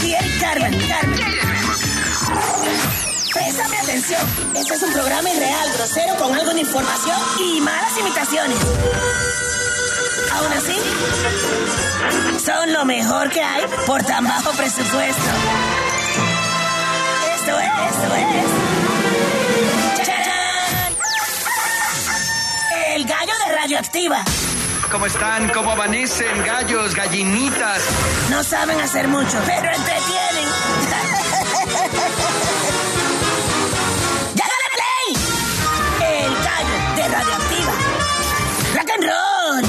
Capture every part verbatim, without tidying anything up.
y Eric Carmen. Carmen. Préstame atención. Este es un programa irreal, grosero, con algo de información y malas imitaciones. Aún así, son lo mejor que hay por tan bajo presupuesto. Esto es, esto es. ¡Chachán! El gallo de Radioactiva. ¿Cómo están? ¿Cómo amanecen? Gallos, gallinitas. No saben hacer mucho, pero entretienen. ¡Ya dale play! El gallo de Radioactiva. ¡Rock and roll!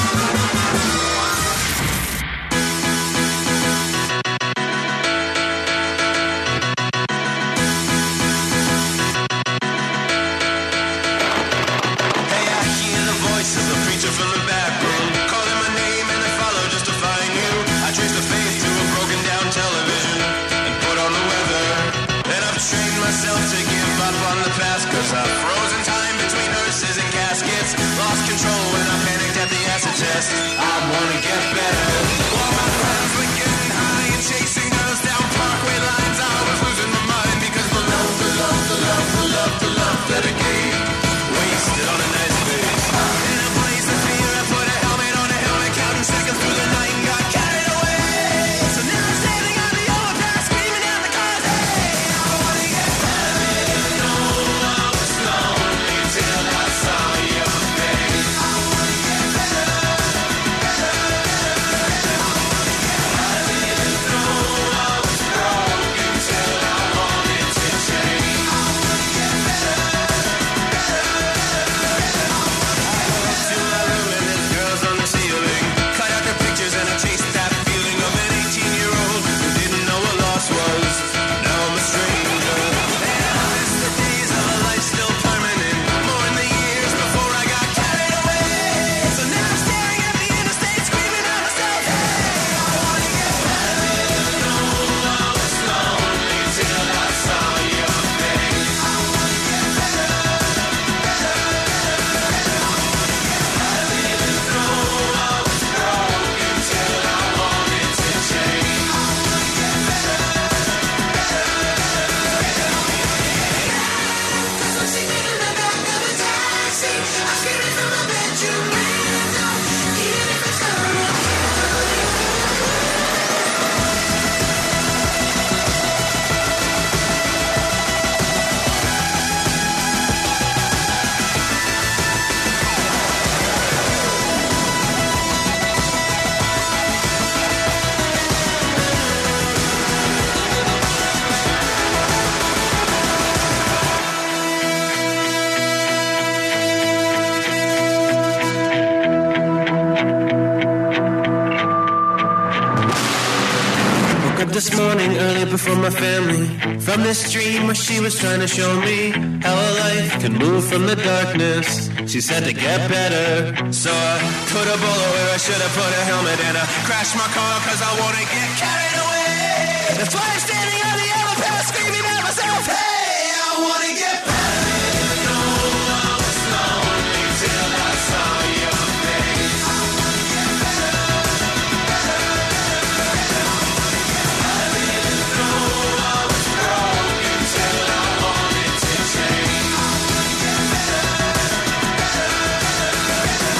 Hey, I hear the voice of the preacher from the back room, calling my name and I follow just to find you. I trace the faith to a broken down television and put on the weather. And I've trained myself to give up on the past, cause I've frozen time between hearses and caskets. Lost control when I panicked at the acid test. I wanna get better. All my friends were getting high and chasing girls down Parkway lines. I was losing my mind because the love, the love, the love, the love, the love that I gave wasted on a nice face. In a blaze of fear, I put a helmet on a helmet, counting seconds through the night and got carried away. So now I'm standing on the overpass, screaming out the cars. Hey, I wanna get better. I didn't know I was lonely till I saw your face. I wanna get better, better, better. I didn't know I was broken till I wanted to change. I wanna get better, better, better. Till I ruined this girls on the ceiling, cut out their pictures and I chased that feeling of an eighteen-year-old who didn't know what loss was. Now I'm a stranger, and I miss the days of a life still permanent, more in the years before I got carried away. So now I'm staring at the interstate, screaming at myself. Hey, I wanna get better. I didn't know I was lonely till I saw your face. I wanna get better, better, better. I didn't know I was broken till I wanted to change. I wanna get better, better, better. Cause I'm sitting in the back of a taxi, I'm screaming from my bedroom window, even if it's gonna kill me. Woke up this morning early before my family, from this dream where she was trying to show me how a life can move from the darkness. She said to get better, so I put a bullet where I should have put a helmet, and I crashed my car cause I wanna get carried away. That's why I'm standing on the overpass screaming at myself. Hey, I wanna get better. I didn't know I was lonely till I saw your face. I wanna get better, better, better. I didn't know I was broken till I wanted to change. I wanna get better, better, better.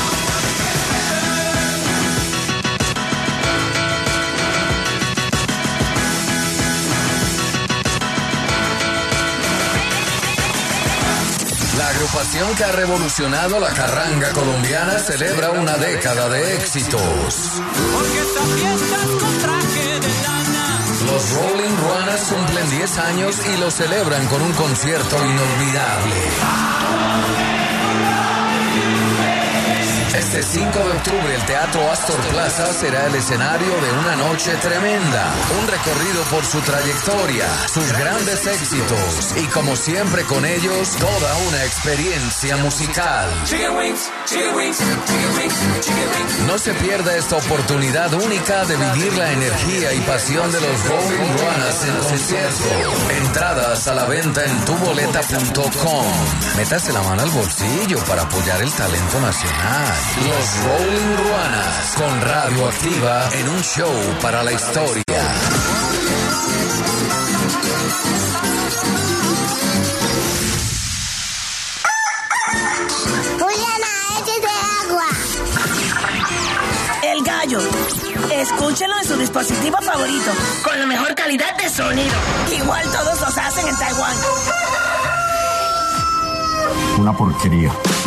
La agrupación que ha revolucionado la carranga colombiana celebra una década de éxitos. Porque esta fiesta es con traje de lana. Los Rolling Ruanas cumplen diez años y lo celebran con un concierto inolvidable. Este cinco de octubre el Teatro Astor Plaza será el escenario de una noche tremenda, un recorrido por su trayectoria, sus grandes éxitos y como siempre con ellos toda una experiencia musical. No se pierda esta oportunidad única de vivir la energía y pasión de los Rolling Ruanas en concierto. Entradas a la venta en tu boleta punto com. Métase la mano al bolsillo para apoyar el talento nacional. Los Rolling Ruanas con Radioactiva en un show para la historia. Gallo. Escúchenlo en su dispositivo favorito, con la mejor calidad de sonido. Igual todos los hacen en Taiwán. Una porquería.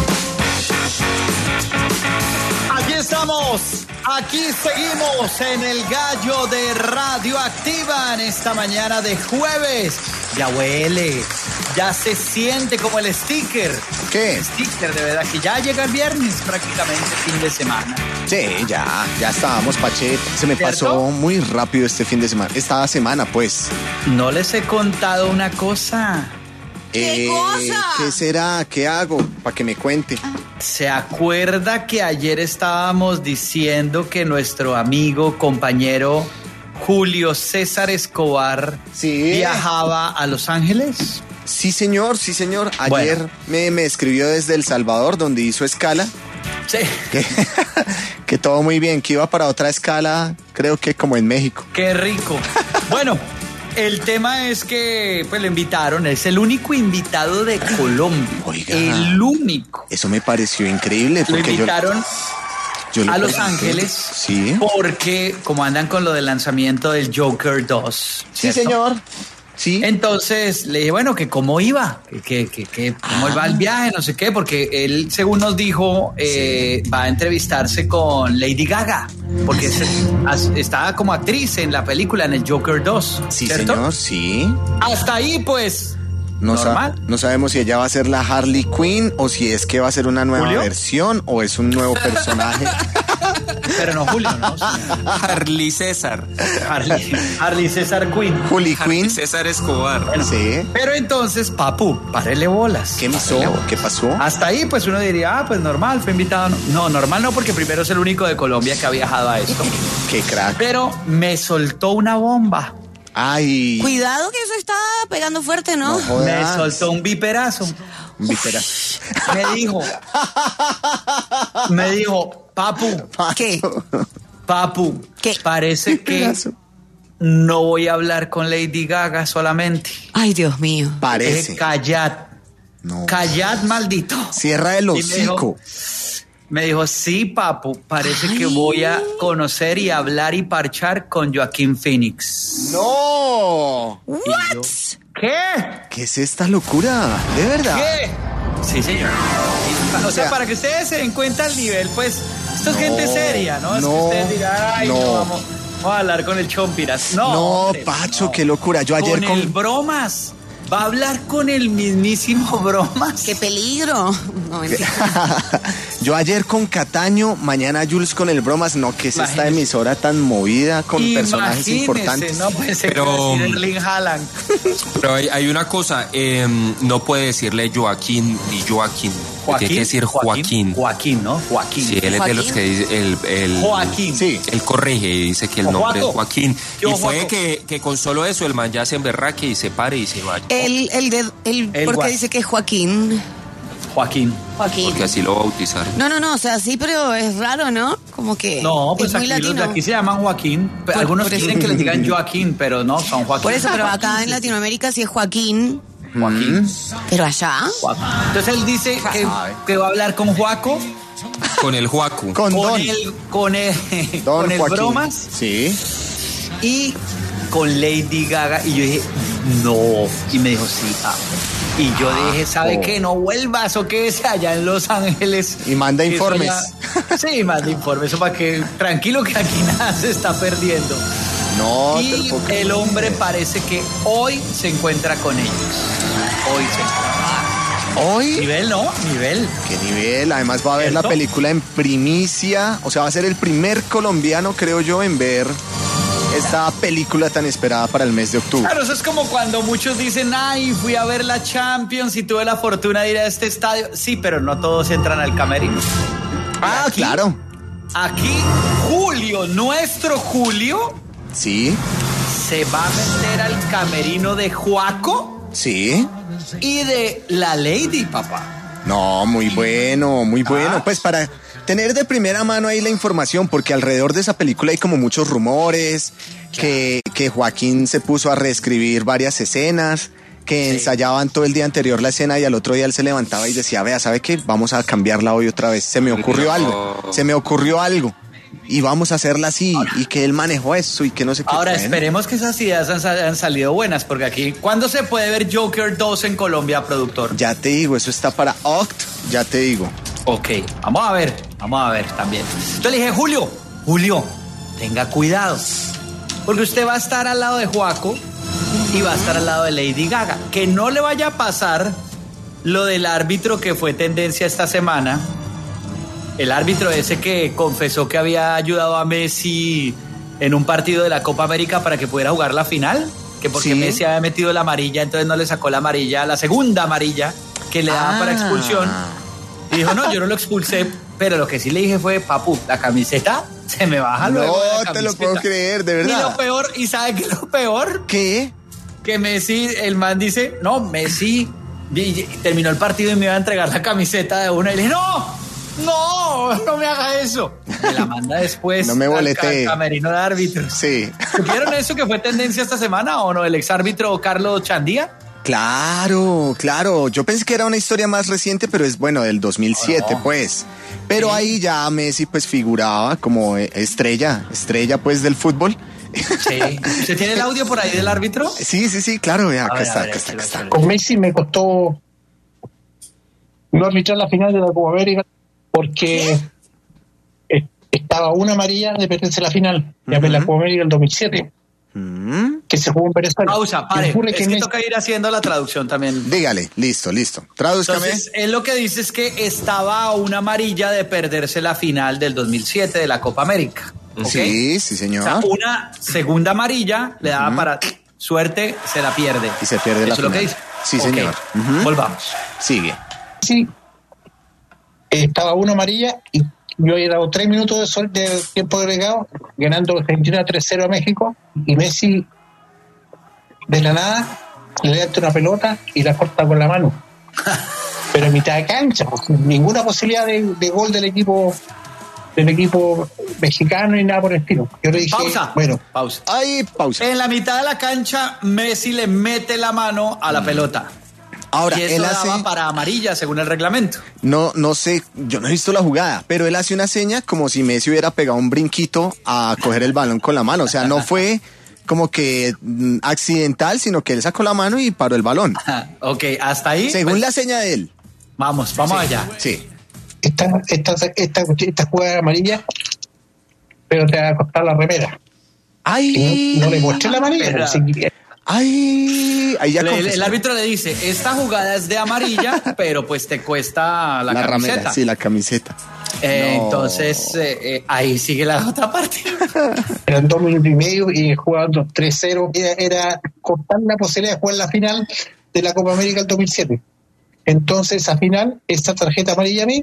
Aquí estamos, aquí seguimos en el Gallo de Radioactiva en esta mañana de jueves. Ya huele, ya se siente como el sticker. ¿Qué? El sticker, de verdad, que ya llega el viernes prácticamente, fin de semana. Sí, ya, ya estábamos, Pache. Se me ¿Cierto? pasó muy rápido este fin de semana, esta semana, pues. No les he contado una cosa. ¿Qué cosa? ¿Qué será? ¿Qué hago? Para que me cuente. ¿Se acuerda que ayer estábamos diciendo que nuestro amigo, compañero Julio César Escobar Sí. viajaba a Los Ángeles? Sí, señor, sí, señor. Ayer Bueno. me, me escribió desde El Salvador, donde hizo escala. Sí. Que, que todo muy bien, que iba para otra escala, creo que como en México. Qué rico. Bueno, el tema es que pues le invitaron, es el único invitado de Colombia. Oiga. El único. Eso me pareció increíble. Lo Porque invitaron yo, yo le a Los pregunté. Ángeles Sí. porque como andan con lo del lanzamiento del Joker dos. Sí, ¿cierto? señor. Sí. Entonces le dije, bueno, que cómo iba, que, que, que, que cómo iba el viaje, no sé qué, porque él, según nos dijo, eh, va a entrevistarse con Lady Gaga, porque se- as- estaba como actriz en la película, en el Joker dos, Sí, ¿cierto? señor, sí. Hasta ahí, pues, No, sa- normal. no sabemos si ella va a ser la Harley Quinn o si es que va a ser una nueva ¿Julio? versión o es un nuevo personaje. Pero no Julio, ¿no? Harley César. Harley, Harley César Quinn. Harley Harley Quinn. César Escobar. Sí. Pero entonces, papu, párele bolas. ¿Qué pasó? ¿Qué pasó? Hasta ahí, pues uno diría, ah, pues normal, fue invitado. No, no, normal no, porque primero es el único de Colombia que ha viajado a esto. Qué crack. Pero me soltó una bomba. Ay. Cuidado que eso está pegando fuerte, ¿no? No jodas. Me soltó un viperazo. Un vipera. Me dijo, me dijo, papu, ¿Qué? papu, ¿Qué? parece que Viperazo. no voy a hablar con Lady Gaga solamente. Ay, Dios mío. Parece. Dije, callad, No. callad, maldito. Cierra el Y me dijo, hocico. Me dijo, sí, papu, parece que Ay. voy a conocer y hablar y parchar con Joaquín Phoenix. No. What? ¿Qué? ¿Qué es esta locura? ¿De verdad? ¿Qué? Sí, señor. O sea, O sea, para que ustedes se den cuenta el nivel, pues, esto es No, gente seria, ¿no? Es no, que ustedes dirán, ay, no, no. vamos, vamos a hablar con el Chompiras. No, No, hombre, Pacho, no. qué locura. Yo ayer con con... el Bromas. Va a hablar con el mismísimo Bromas. ¡Qué peligro! No, mentira. Yo ayer con Cataño, mañana Jules con el Bromas. No, que es esta Imagínese. emisora tan movida con personajes Imagínese, importantes. No puede ser Pero- que decir Erling Haaland. Pero hay, hay una cosa, eh, no puede decirle Joaquín ni Joaquín. Tiene que decir Joaquín. Joaquín, ¿no? Joaquín. Sí, él es de los Joaquín. que dice, el, el, Joaquín. Sí. él corrige y dice que el O nombre Joaco. es Joaquín. Yo, Y puede Joaco. que, que con solo eso el man ya se emberraque y se pare y se vaya. El, el de, el, El ¿por guas- qué dice que es Joaquín? Joaquín. Joaquín. Porque así lo bautizaron. No, no, no, o sea, sí, pero es raro, ¿no? Como que No, pues es muy aquí, los de latino. aquí se llaman Joaquín. Pero Por- algunos por eso. quieren que les digan Joaquín, pero no, son Joaquín. Por eso, pero acá en Latinoamérica sí es Joaquín, Joaquín. pero allá... Joaquín. Entonces él dice que, que va a hablar con Joaco, Con el Joaco. Con con Don. el, con el, Don con el Joaquín. Bromas Sí. y con Lady Gaga. Y yo dije, no. Y me dijo, sí, ah. Y yo dije, ¿sabe oh. qué? No vuelvas o quédese allá en Los Ángeles. Y manda Eso informes. ya- Sí, manda informes. Eso para que, tranquilo que aquí nada se está perdiendo. No, te Y lo puedo creer. el hombre parece que hoy se encuentra con ellos. Hoy se encuentra. Hoy. Nivel, ¿no? Nivel. Qué nivel. Además va a ver la ¿Cierto? película en primicia. O sea, va a ser el primer colombiano, creo yo, en ver esta película tan esperada para el mes de octubre. Claro, eso es como cuando muchos dicen, ay, fui a ver la Champions y tuve la fortuna de ir a este estadio. Sí, pero no todos entran al camerino. Ah, Aquí- claro. Aquí, Julio, nuestro Julio, Sí, se va a meter al camerino de Joaco sí. y de la Lady, papá. No, muy bueno, muy bueno. Ah. Pues para tener de primera mano ahí la información, porque alrededor de esa película hay como muchos rumores, que, que Joaquín se puso a reescribir varias escenas, que Sí. ensayaban todo el día anterior la escena y al otro día él se levantaba y decía, vea, ¿sabe qué? Vamos a cambiarla hoy otra vez. Se me ocurrió No. algo, se me ocurrió algo. y vamos a hacerla así, y que él manejó eso y que no sé qué. Ahora, bueno. esperemos que esas ideas han, han salido buenas, porque aquí, ¿cuándo se puede ver Joker dos en Colombia, productor? Ya te digo, eso está para Oct, ya te digo. Ok, vamos a ver, vamos a ver también. Yo le dije, Julio, Julio, tenga cuidado, porque usted va a estar al lado de Joaco y va a estar al lado de Lady Gaga. Que no le vaya a pasar lo del árbitro que fue tendencia esta semana. El árbitro ese que confesó que había ayudado a Messi en un partido de la Copa América para que pudiera jugar la final, que porque Sí. Messi había metido la amarilla, entonces no le sacó la amarilla, la segunda amarilla que le daban Ah. para expulsión. Y dijo, no, yo no lo expulsé, pero lo que sí le dije fue, papu, la camiseta se me baja luego de la No te lo camiseta. puedo creer, de Y verdad. lo peor, ¿y sabe qué es lo peor? ¿Qué? Que Messi, el man dice, no, Messi y- y terminó el partido y me iba a entregar la camiseta de una. Y le dije, no, no, no me haga eso. Me la manda después No me al boletee. ca- camerino de árbitros. Sí. ¿Supieron eso que fue tendencia esta semana o no? El exárbitro Carlos Chandía. Claro, claro. Yo pensé que era una historia más reciente, pero es bueno, del dos mil siete, No. pues. Pero ahí ya Messi pues figuraba como eh, estrella, estrella pues del fútbol. Sí. ¿Usted tiene el audio por ahí del árbitro? Sí, sí, sí, claro, vea, A acá ver, está, a ver, acá está, acá échale, está. Con Messi me costó no arbitrar la final de la Copa América porque eh, estaba una amarilla de perderse la final de la Copa América del dos mil siete, Mm, que se jugó en Venezuela. Pausa, Y pare. ocurre Es que que Messi- toca ir haciendo la traducción también. Dígale, listo, listo. Tradúzcame. Entonces, él lo que dice es que estaba a una amarilla de perderse la final del dos mil siete de la Copa América. ¿ok? Sí, sí, O señor. sea, una segunda amarilla le daba para suerte, se la pierde. Y se pierde la Eso es lo que final. dice. Sí, Ok, señor. Ujú. Volvamos. Sigue. Sí, estaba una amarilla y yo había dado tres minutos de, sol, de tiempo agregado, ganando Argentina tres cero a México, y Messi de la nada le levanta una pelota y la corta con la mano. Pero en mitad de cancha, pues, ninguna posibilidad de, de gol del equipo del equipo mexicano y nada por el estilo. Yo le dije, Pausa. bueno, Pausa. Ahí, pausa. En la mitad de la cancha, Messi le mete la mano a la pelota. Ahora, y eso él daba hace... para amarilla, según el reglamento. No, no sé, yo no he visto la jugada, pero él hace una seña como si Messi hubiera pegado un brinquito a coger el balón con la mano. O sea, no fue como que mm, accidental, sino que él sacó la mano y paró el balón. Ok, hasta ahí. Según pues, la seña de él. Vamos, vamos allá. Sí. esta, esta, esta, esta jugada amarilla, pero te va a costar la remera. ¡Ay! Y no, no le mostré la amarilla. Espera. así que- ¡Ay! Ahí ya El, el confesó. árbitro le dice, esta jugada es de amarilla, pero pues te cuesta la, la camiseta. ramera, sí, la camiseta. Eh, No. Entonces, eh, eh, ahí sigue la otra parte. Eran dos minutos y medio y jugando tres cero. Era, era cortar la posibilidad de jugar la final de la Copa América del dos mil siete. Entonces, a final, esta tarjeta amarilla a mí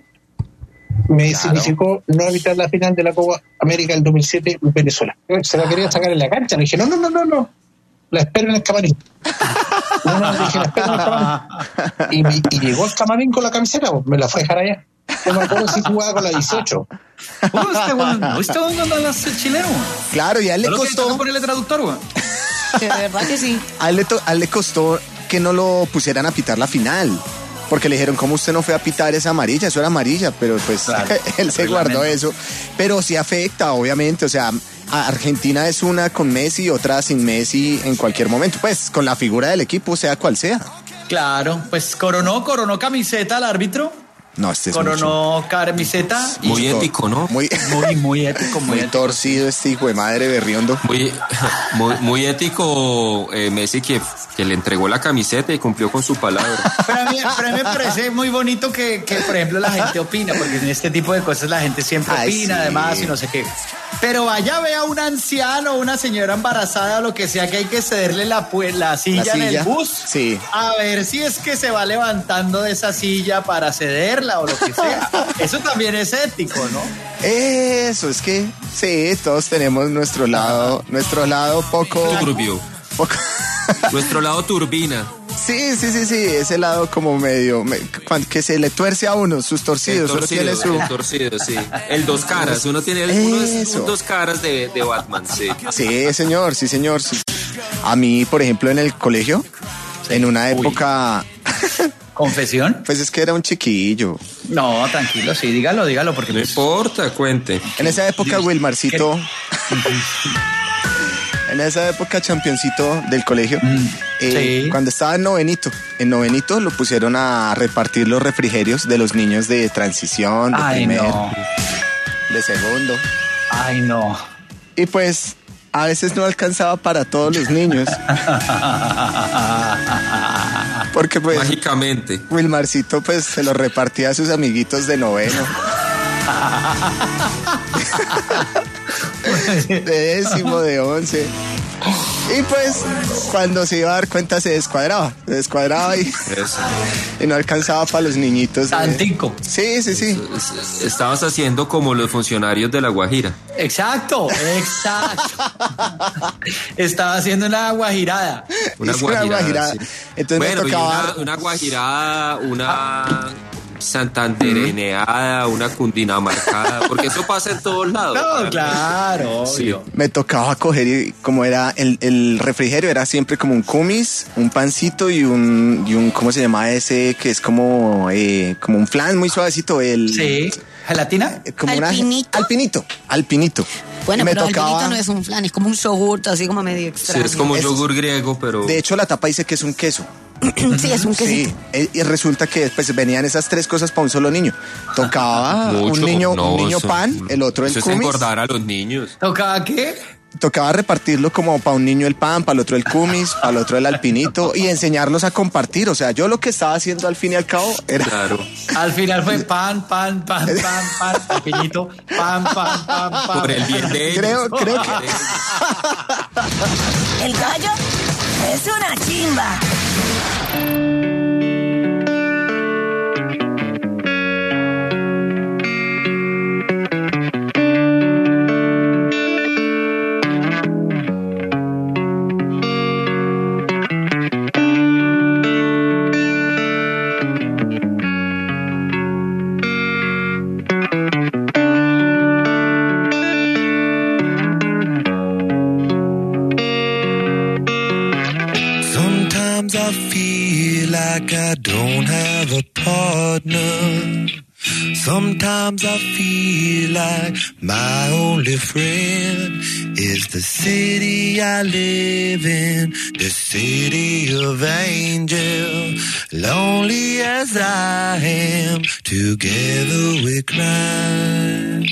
me Claro. significó no evitar la final de la Copa América del dos mil siete en Venezuela. Se la quería sacar en la cancha. Le dije, no, no, no, no, no. La espero en el camarín. No, no, le dije, la espero en el camarín. Y, me- y llegó el camarín con la camiseta, pues, me la fue a dejar allá. No me acuerdo si jugaba con la dieciocho. Uh, este weón, este weón no anda el chileno. Claro, y a él le Solo que costó, toca ponerle traductor, weón. De verdad que sí. a él le, to- a él le costó que no lo pusieran a pitar la final. Porque le dijeron, ¿cómo usted no fue a pitar esa amarilla? Eso era amarilla, pero pues Claro, él se guardó reglamento. eso. Pero sí afecta, obviamente, o sea, a Argentina es una con Messi, otra sin Messi en cualquier momento, pues con la figura del equipo, sea cual sea. Claro, pues coronó, coronó camiseta al árbitro. No, este es mucho. Coronó camiseta. y Muy ético, ¿no? Muy, Muy, muy ético, muy, muy ético. torcido este hijo de madre berriondo. Muy, muy, muy ético eh, Messi que, que le entregó la camiseta y cumplió con su palabra. Pero a, mí, pero a mí me parece muy bonito que, que, por ejemplo, la gente opina, porque en este tipo de cosas la gente siempre Ay, opina, sí. además, y no sé qué. Pero vaya, ve a un anciano, una señora embarazada, o lo que sea, que hay que cederle la, pu- la, silla, La en el silla, bus. sí. A ver si es que se va levantando de esa silla para cederla o lo que sea. Eso también es ético, ¿no? Eso, es que sí, todos tenemos nuestro lado, nuestro lado poco... Turbio. poco Nuestro lado turbina. sí, sí, sí, sí, ese lado como medio, me- cuan- que se le tuerce a uno, sus torcidos, El uno tiene torcido, su... el torcido, sí. El dos caras, uno tiene el, uno es Eso. un dos caras de, de Batman, sí. Sí, señor, sí, señor. sí. A mí, por ejemplo, en el colegio, en una época, ¿Confesión? pues es que era un chiquillo. No, tranquilo, sí, dígalo, dígalo, porque No pues, importa, cuente. En esa época, Wilmarcito, en esa época, championcito del colegio, eh, sí. cuando estaba en novenito, en novenito lo pusieron a repartir los refrigerios de los niños de transición, de Ay, primer, no. de segundo. Ay, no. Y pues, a veces no alcanzaba para todos los niños. Porque pues Mágicamente. Wilmarcito pues se lo repartía a sus amiguitos de noveno. De décimo, de once. Y pues cuando se iba a dar cuenta se descuadraba, se descuadraba y, Eso. y no alcanzaba para los niñitos. de- Tantico. Sí, sí, sí. Estabas haciendo como los funcionarios de La Guajira. Exacto, exacto. Estaba haciendo una guajirada. Una Hice una guajirada. guajirada. Sí. Entonces me bueno, y tocaba- una, una guajirada, una santandereneada, una cundinamarcada, porque eso pasa en todos lados. No, claro, Sí. obvio. Me tocaba coger y como era el, el refrigerio era siempre como un cumis, un pancito y un, y un ¿cómo se llama ese? Que es como, eh, como un flan muy suavecito. El, Sí. ¿Gelatina? Como una- ¿Alpinito? alpinito, alpinito. Bueno, Y me pero el tocaba- vinito no es un flan, es como un yogur, así como medio Sí, extraño. es como Es- yogur griego, pero... De hecho, la tapa dice que es un queso. Sí, es un quesito. Sí, eh, y resulta que después venían esas tres cosas para un solo niño. Tocaba Mucho, un niño, no, un niño eso- pan, el otro el Eso es cumis. engordar a los niños. ¿Tocaba qué? Tocaba repartirlo como para un niño el pan, para el otro el cumis, para el otro el alpinito y enseñarlos a compartir. O sea, yo lo que estaba haciendo al fin y al cabo era... Claro. Al final fue pan, pan, pan, pan, pan, alpinito, pan, pan, pan, pan. Por el bien de ellos. Creo, creo que... El gallo es una chimba. Sometimes I feel like I don't have a partner. Sometimes I feel like my only friend is the city I live in, the city of angel. Lonely as I am, together we cry.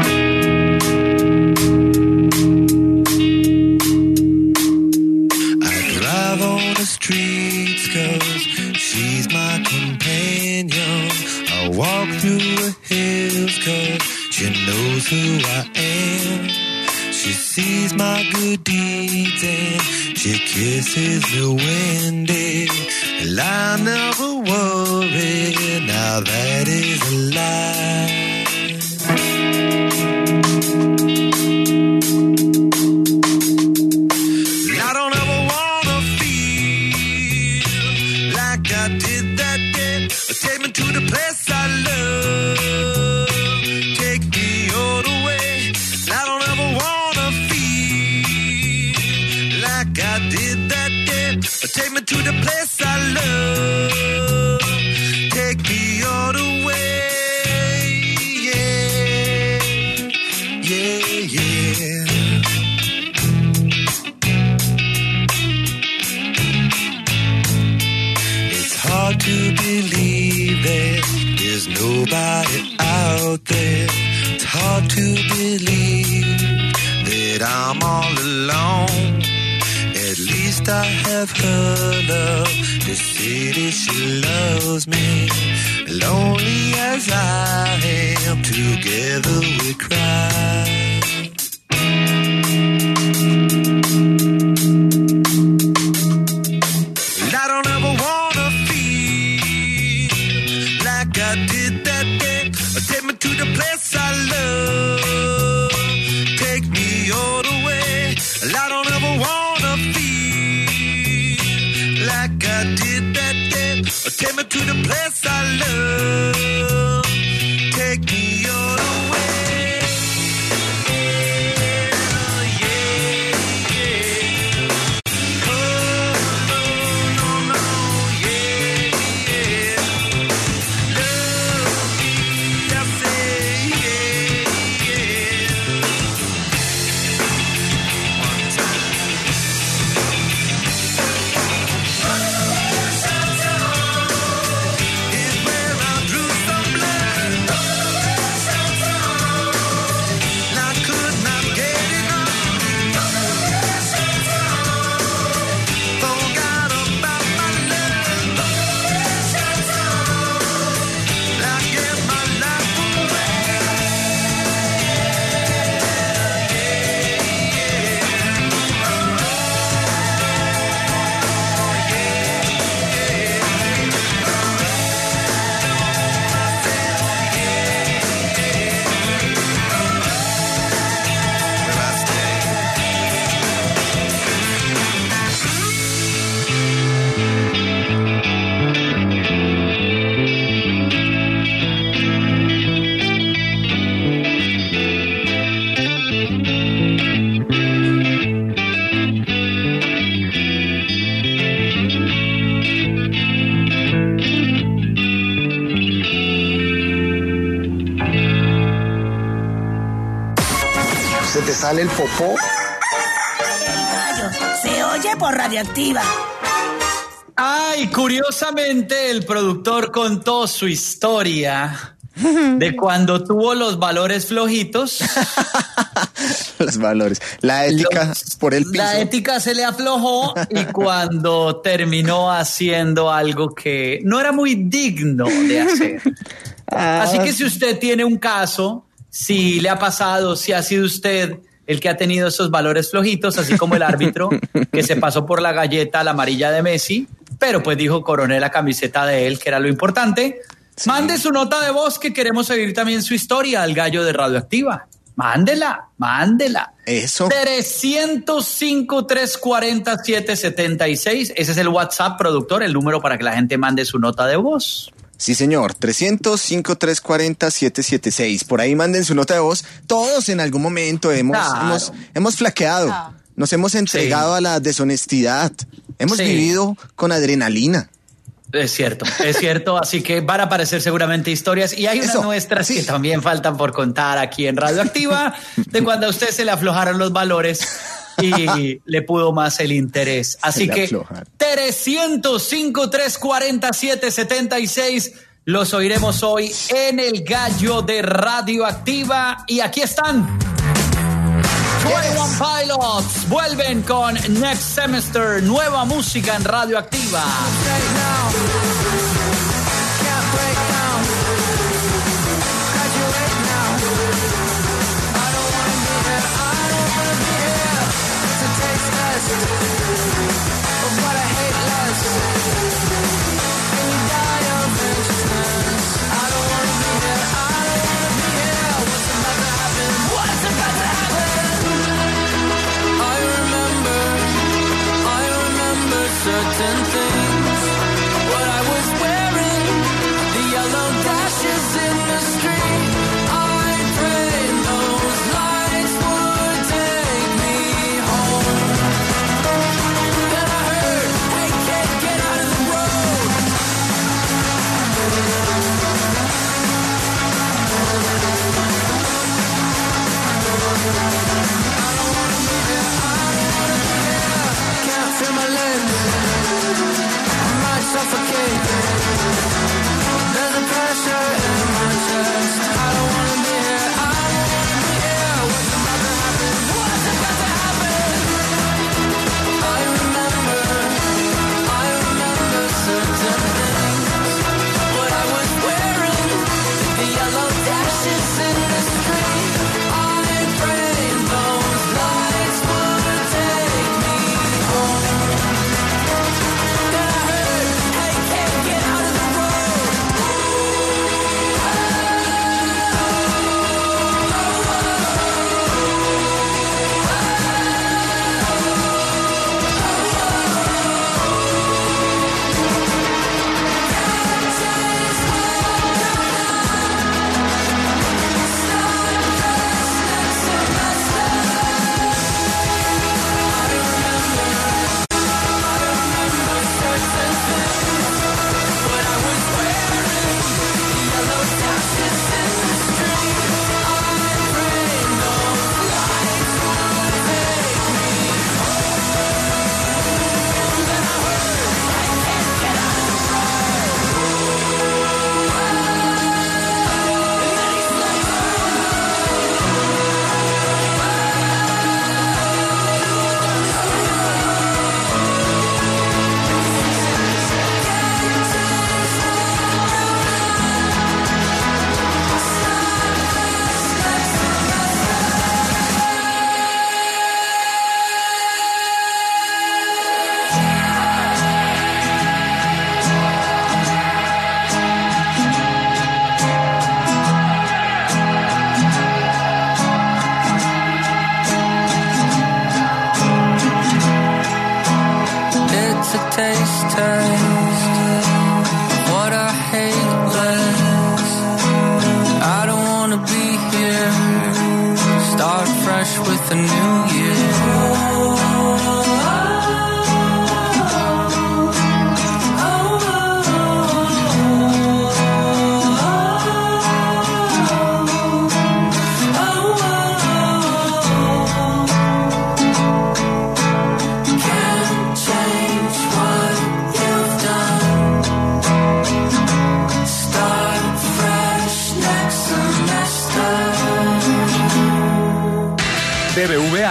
Drive on the streets cause she's my companion. I walk through the hills cause she knows who I am. She sees my good deeds and she kisses me when day. And I never worry, now that is a lie. I don't ever wanna feel like I did that day. Take me to the place I love. Take me all the way. I don't ever wanna feel like I did that day. Take me to the place I love. Take me all the way. Yeah, yeah, yeah. It's hard to believe that there's nobody out there. It's hard to believe that I'm all alone. At least I have her love. The city, she loves me. Lonely as I am, together we cry. I don't ever wanna feel like I did that day. Take me to the place I love. Take me all the way. I don't ever wanna feel like I did that day. Take me to the place I love. Take me all the way. Yeah, yeah. Oh, no, no, no, yeah, yeah. Love me sale el popó. El gallo se oye por Radioactiva. Ay, curiosamente el productor contó su historia de cuando tuvo los valores flojitos. Los valores. La ética los, por el piso. La ética se le aflojó y cuando terminó haciendo algo que no era muy digno de hacer. Ah. Así que si usted tiene un caso, si le ha pasado, si ha sido usted el que ha tenido esos valores flojitos, así como el árbitro que se pasó por la galleta a la amarilla de Messi, pero pues dijo coroné la camiseta de él, que era lo importante. Sí. Mande su nota de voz que queremos oír también su historia al gallo de Radioactiva. Mándela, mándela. Eso. trescientos cinco, trescientos cuarenta, setecientos setenta y seis. Ese es el WhatsApp, productor, el número para que la gente mande su nota de voz. Sí, señor. trescientos cinco, trescientos cuarenta, setecientos setenta y seis. Por ahí manden su nota de voz. Todos en algún momento hemos, claro. hemos, hemos flaqueado. No. Nos hemos entregado sí. a la deshonestidad. Hemos sí. vivido con adrenalina. Es cierto, es cierto, así que van a aparecer seguramente historias y hay unas Eso, nuestras sí. que también faltan por contar aquí en Radioactiva, de cuando a usted se le aflojaron los valores y le pudo más el interés. Así que trescientos cinco, trescientos cuarenta, setecientos setenta y seis los oiremos hoy en el gallo de Radioactiva y aquí están. veintiuno Pilots vuelven con Next Semester, nueva música en Radioactiva. Certain things, what I was wearing, the yellow dashes in the street. I prayed those lights would take me home. Then I heard, hey kid, get out of the road. I don't wanna be there, I don't wanna be there. Can't feel my legs, suffocate. There's a pressure in my chest. I don't wanna be here. I don't wanna be here. What's about to happen? What's about to happen? I remember, I remember certain things. What I was wearing, the yellow dashes in the street. I prayed those lights would take me home. With the new year.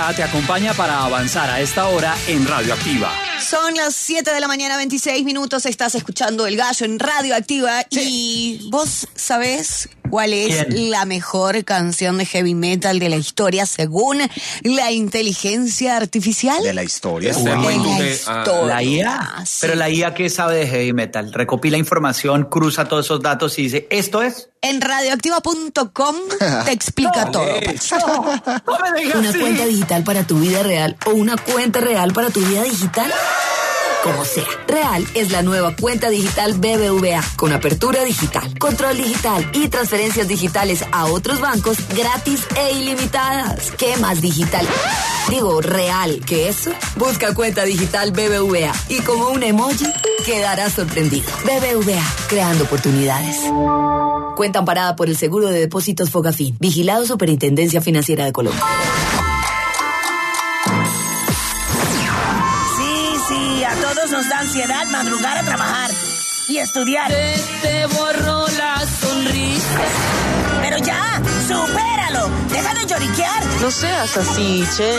K te acompaña para avanzar a esta hora en Radioactiva. Son las siete de la mañana, veintiséis minutos. Estás escuchando El Gallo en Radioactiva. Sí. ¿Y vos sabés cuál es ¿Quién? la mejor canción de heavy metal de la historia según la inteligencia artificial? De la historia. Uy, De la tú que- historia. La I A. Sí. Pero la I A, ¿qué sabe de heavy metal? Recopila información, cruza todos esos datos y dice, ¿esto es? En radioactiva punto com te explica todo. No me digas ¿Una así. cuenta digital para tu vida real o una cuenta real para tu vida digital? Como sea, Real es la nueva cuenta digital B B V A con apertura digital, control digital y transferencias digitales a otros bancos gratis e ilimitadas. ¿Qué más digital? Digo, real que eso. Busca cuenta digital B B V A y como un emoji quedarás sorprendido. B B V A, creando oportunidades. Cuenta amparada por el Seguro de Depósitos Fogafín. Vigilado Superintendencia Financiera de Colombia. Sí, sí, a todos nos da ansiedad madrugar a trabajar y estudiar. Te borró la sonrisa. Pero ya, supéralo. Deja de lloriquear. No seas así, che.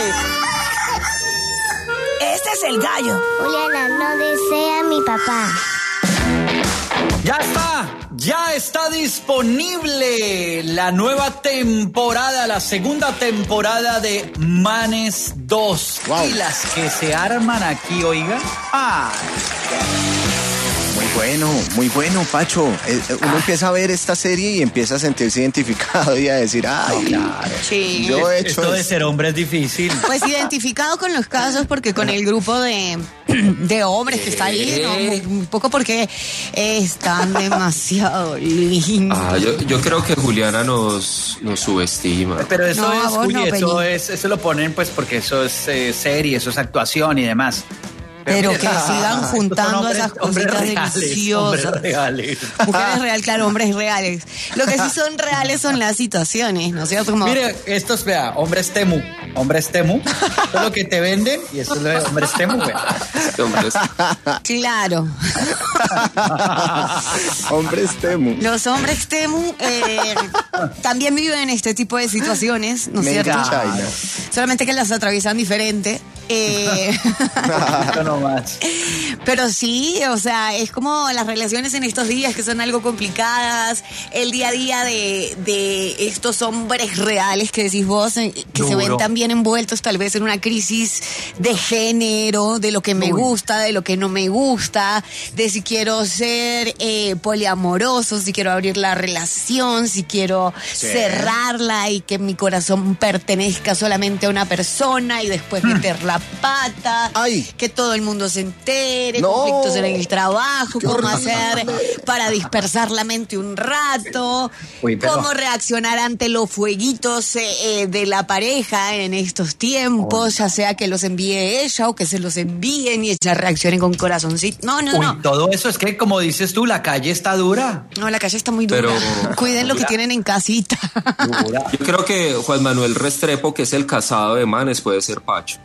Este es el gallo. Juliana, no desea a mi papá. Ya está, ya está disponible la nueva temporada, la segunda temporada de Manes dos. Wow. Y las que se arman aquí, oiga. ¡Ay! Muy bueno, muy bueno, Pacho. Eh, eh, Uno empieza a ver esta serie y empieza a sentirse identificado y a decir, ay, claro. Sí. yo he hecho Esto de esto. ser hombre es difícil. Pues identificado con los casos porque con el grupo de, de hombres que está ahí, ¿no? Un poco porque están demasiado lindos. Ah, yo, yo creo que Juliana nos, nos subestima. Pero eso No, es, vos Juli, no, eso Peñi. es, eso lo ponen pues porque eso es eh, serie, eso es actuación y demás. Pero mira, que sigan estos juntando son hombres- esas hombres cositas reales, deliciosas. hombres reales. Mujeres real, claro, hombres reales. Lo que sí son reales son las situaciones, ¿no es cierto? Como, Mire, estos, vea, hombres temu, hombres temu, todo lo que te venden y esto es lo de hombres temu, vea. Hombres. claro. Hombres temu. Los hombres temu eh, también viven este tipo de situaciones, ¿no es Made in cierto? China. Solamente que las atraviesan diferente. Eh, Esto no más. Pero sí, o sea, es como las relaciones en estos días que son algo complicadas, el día a día de, de estos hombres reales que decís vos, eh, que se Duro. ven también envueltos tal vez en una crisis de género, de lo que me Uy. gusta, de lo que no me gusta, de si quiero ser eh, poliamoroso, si quiero abrir la relación, si quiero Sí. cerrarla y que mi corazón pertenezca solamente a una persona y después meter la pata, Ay. que todo el mundo se entere, No. conflictos en el trabajo, Qué cómo horrible. hacer para dispersar la mente un rato, Uy, pero- cómo reaccionar ante los fueguitos eh, eh, de la pareja en estos tiempos, ya sea que los envíe ella o que se los envíen y ella reaccione con corazoncito. No, no, Uy, no. todo eso es que, como dices tú, la calle está dura. No, la calle está muy dura. Pero- Cuiden lo que tienen en casita. Dura. Yo creo que Juan Manuel Restrepo, que es el casado de Manes, puede ser Pacho.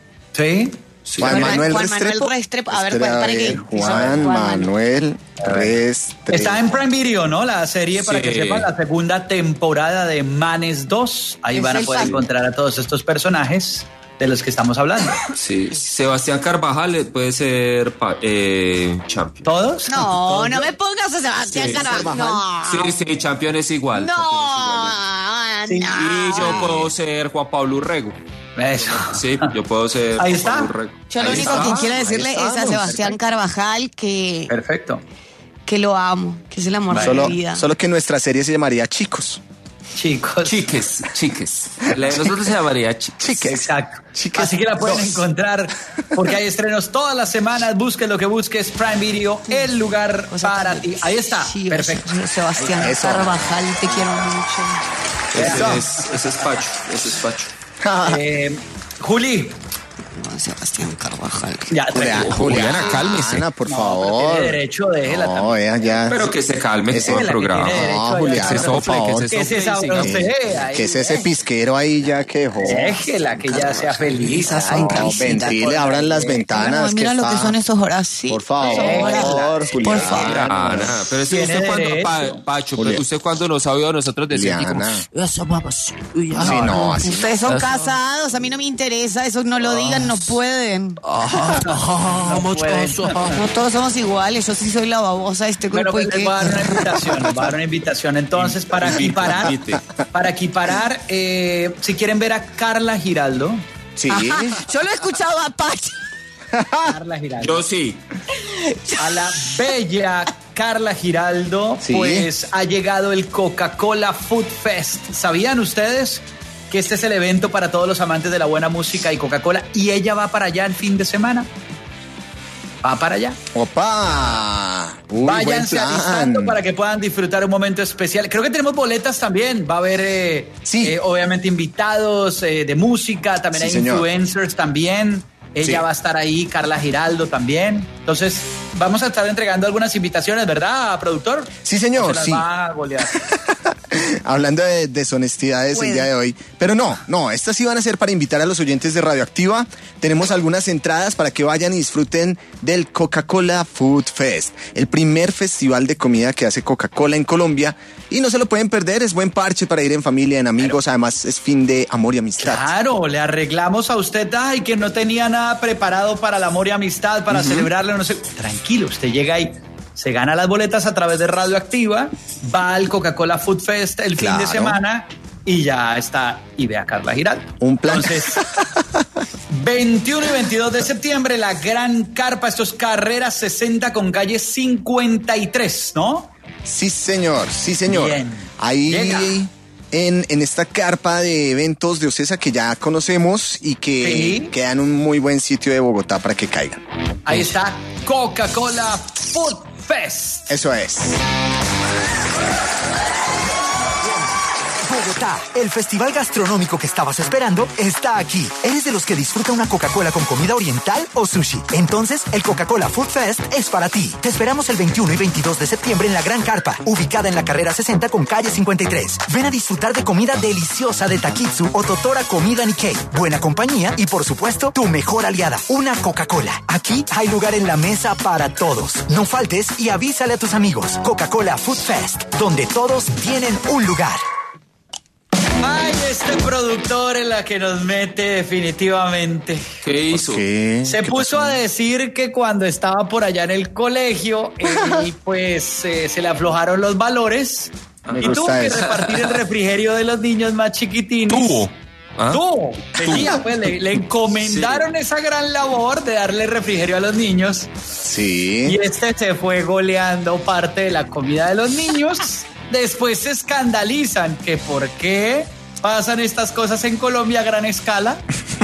¿Sí? Sí. Juan Juan Manuel Juan Manuel Restrepo. Restrepo. A ver, Espera, ¿para qué? Juan Manuel Restrepo. Está en Prime Video, ¿no? La serie, para Sí. que sepan, la segunda temporada de Manes dos. Ahí Es van a el poder fan. encontrar a todos estos personajes de los que estamos hablando. Sí. Sebastián Carvajal eh, puede ser pa- eh, champion. ¿Todos? No, no me pongas a Sebastián Sí, Carvajal. No. Sí, sí, champion es igual. No, Champion es igual. no. Y yo puedo ser Juan Pablo Urrego. Eso. Sí, yo puedo ser Ahí Juan está. Pablo Urrego. Yo lo Ahí único está. que quiero ahí decirle es a estamos. Sebastián Carvajal que, Perfecto. que lo amo, que es el amor de Solo, mi vida. solo que nuestra serie se llamaría Chicos. Chicos. Chiques, chiques. La de nosotros se llamaría chiques. Chiques. Exacto. Chicas Así que la pueden dos. encontrar porque hay estrenos todas las semanas. Busque lo que busques. Prime Video, el lugar O sea, para también- ti. Ahí está. Sí, Perfecto. o sea, Sebastián Eso. Carvajal, te quiero mucho. Ese es, ese es Pacho, ese es Pacho. Eh, Juli, No, Sebastián Carvajal. Ya, Juliana, tranquila. Juliana, cálmese. Ana, por No, favor. pero tiene derecho, déjela No, también. ella ya. Pero que se calme, que Ese es la el que programa. tiene derecho No, a Juliana, que se por sople, favor. que se Que se sople y sigamos. sabrosea. ¿Qué es ese pisquero ahí ya que dejó? Déjela, que ya sea feliz. Esas Ay, son No, Crisita, ventile, por abran las favor. ventanas. Ay, mira que lo que está- son esos horas, sí. Por favor, Déjala. Juliana. favor. Ana, pero si Tiene usted cuando, derecho. Pa- Pacho, Julián. pero usted cuando nos ha oído a nosotros decir que como, Juliana. Eso, vamos. Uy, Sí, no, así Ustedes son casados, a mí no me interesa, eso no lo digan, no pueden. no puede. No todos somos iguales, yo sí soy la babosa de este Bueno, grupo. pues y les voy a dar que... una invitación, les voy a dar una invitación. Entonces, para Invite, equiparar, invite. para equiparar, eh, si quieren ver a Carla Giraldo, Sí. Ajá, yo lo he escuchado a Pachi. Carla Giraldo, yo sí. a la bella Carla Giraldo, Sí. pues ha llegado el Coca-Cola Food Fest. ¿Sabían ustedes que este es el evento para todos los amantes de la buena música y Coca-Cola? Y ella va para allá el fin de semana. Va para allá. Opa. Uy, Váyanse buen plan. alistando para que puedan disfrutar un momento especial. Creo que tenemos boletas también. Va a haber, eh, Sí. eh, obviamente, invitados eh, de música. También Sí, hay señor. influencers también. Ella Sí. va a estar ahí, Carla Giraldo también. Entonces, vamos a estar entregando algunas invitaciones, ¿verdad, productor? Sí, señor, ¿O se las sí. va a golear? Hablando de deshonestidades Puede. el día de hoy. Pero no, no, estas sí van a ser para invitar a los oyentes de Radioactiva. Tenemos algunas entradas para que vayan y disfruten del Coca-Cola Food Fest, el primer festival de comida que hace Coca-Cola en Colombia. Y no se lo pueden perder, es buen parche para ir en familia, en amigos. Además, es fin de amor y amistad. Claro, le arreglamos a usted, ay, que no tenía nada preparado para el amor y amistad, para celebrarle, no sé. Tranquilo, usted llega ahí, se gana las boletas a través de Radioactiva, va al Coca-Cola Food Fest el fin de Claro. semana y ya está, y ve a Carla Giraldo. Un plan. Entonces, veintiuno y veintidós de septiembre, la gran carpa, esto es carrera sesenta con calle cincuenta y tres, ¿no? Sí, señor, sí, señor. Bien. Ahí Llega. en, en esta carpa de eventos de Ocesa que ya conocemos y que Sí. queda en un muy buen sitio de Bogotá para que caigan. Ahí está Coca-Cola Food Fest. Eso es. Bogotá, el festival gastronómico que estabas esperando está aquí. ¿Eres de los que disfruta una Coca-Cola con comida oriental o sushi? Entonces, el Coca-Cola Food Fest es para ti. Te esperamos el veintiuno y veintidós de septiembre en la Gran Carpa, ubicada en la carrera sesenta con calle cincuenta y tres. Ven a disfrutar de comida deliciosa de Takitsu o Totora Comida Nikkei, buena compañía y, por supuesto, tu mejor aliada, una Coca-Cola. Aquí hay lugar en la mesa para todos. No faltes y avísale a tus amigos. Coca-Cola Food Fest, donde todos tienen un lugar. Ay, este productor en la que nos mete definitivamente. ¿Qué hizo? ¿Qué? Se ¿Qué puso pasó? a decir que cuando estaba por allá en el colegio, él, pues eh, se le aflojaron los valores Me y tuvo gusta que eso. repartir el refrigerio de los niños más chiquitines. Tuvo. ¿Ah? Tuvo. Tenía, pues le, le encomendaron esa gran labor de darle refrigerio a los niños. Sí. Y este se fue goleando parte de la comida de los niños. Después se escandalizan que por qué pasan estas cosas en Colombia a gran escala.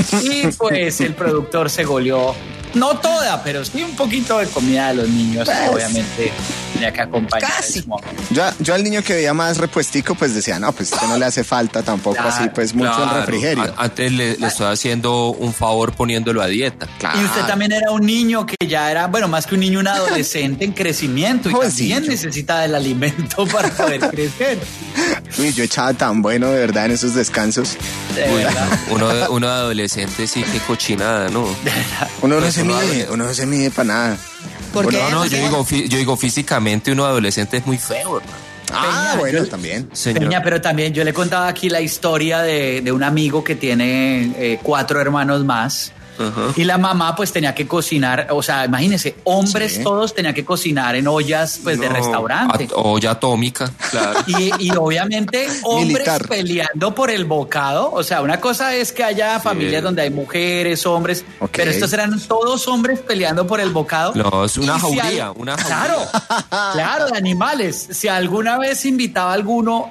Y pues el productor se goleó, no toda, pero sí un poquito de comida de los niños. Pues. Obviamente tenía que acompañar. Casi. ese momento. Yo, yo al niño que veía más repuestico, pues decía, no, pues que no le hace falta tampoco Claro, así, pues mucho el Claro, refrigerio. a- Antes le, le estoy haciendo un favor poniéndolo a dieta. Claro. Y usted también era un niño que ya era, bueno, más que un niño, un adolescente en crecimiento y Jovencillo. también necesita del alimento para poder crecer. Uy, yo echaba tan bueno, de verdad, en esos descansos. De Uy, verdad. uno, de- uno de adolescente sí que cochinada, ¿no? Uno no Pues se uno mide, adole- uno no se mide para nada. ¿Por Bueno, qué? No, no, ¿Por yo qué? digo, fi- yo digo físicamente uno adolescente es muy feo, hermano. Ah, Peña, bueno, yo- también. Señor. Peña, pero también yo le contaba aquí la historia de, de un amigo que tiene eh, cuatro hermanos más. Ajá. Y la mamá pues tenía que cocinar, o sea, imagínense, hombres Sí. todos tenían que cocinar en ollas pues de No, restaurante. at- olla atómica, claro. Y, y obviamente hombres Militar. peleando por el bocado. O sea, una cosa es que haya familias donde hay mujeres, hombres, Ok. pero estos eran todos hombres peleando por el bocado. No, es una Y si jauría, al- una jauría. Claro, claro, de animales. Si alguna vez invitaba a alguno